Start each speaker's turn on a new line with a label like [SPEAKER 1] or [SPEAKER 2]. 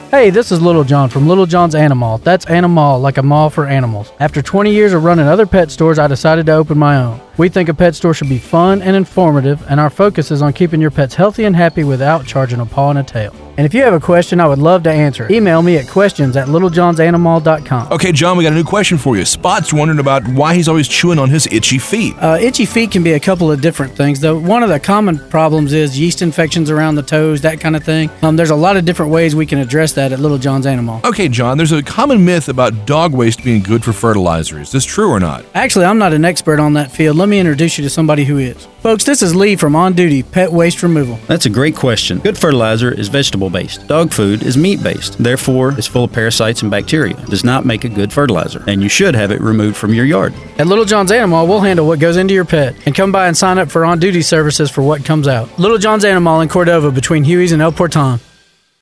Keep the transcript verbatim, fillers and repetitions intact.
[SPEAKER 1] Hey, this is Little John from Little John's Animal. That's Animal, like a mall for animals. After twenty years of running other pet stores, I decided to open my own. We think a pet store should be fun and informative, and our focus is on keeping your pets healthy and happy without charging a paw and a tail. And if you have a question, I would love to answer. Email me at questions at little johns animal dot com.
[SPEAKER 2] Okay, John, we got a new question for you. Spot's wondering about why he's always chewing on his itchy feet.
[SPEAKER 1] Uh, itchy feet can be a couple of different things, though. One of the common problems is yeast infections around the toes, that kind of thing. Um, there's a lot of different ways we can address that at Little John's Animal.
[SPEAKER 2] Okay, John, there's a common myth about dog waste being good for fertilizer. Is this true or not?
[SPEAKER 1] Actually, I'm not an expert on that field. Let me introduce you to somebody who is. Folks, this is Lee from On Duty Pet Waste Removal.
[SPEAKER 3] That's a great question. Good fertilizer is vegetable-based. Dog food is meat-based. Therefore, it's full of parasites and bacteria. It does not make a good fertilizer, and you should have it removed from your yard.
[SPEAKER 1] At Little John's Animal, we'll handle what goes into your pet. And come by and sign up for On Duty services for what comes out. Little John's Animal in Cordova between Huey's and El Porton.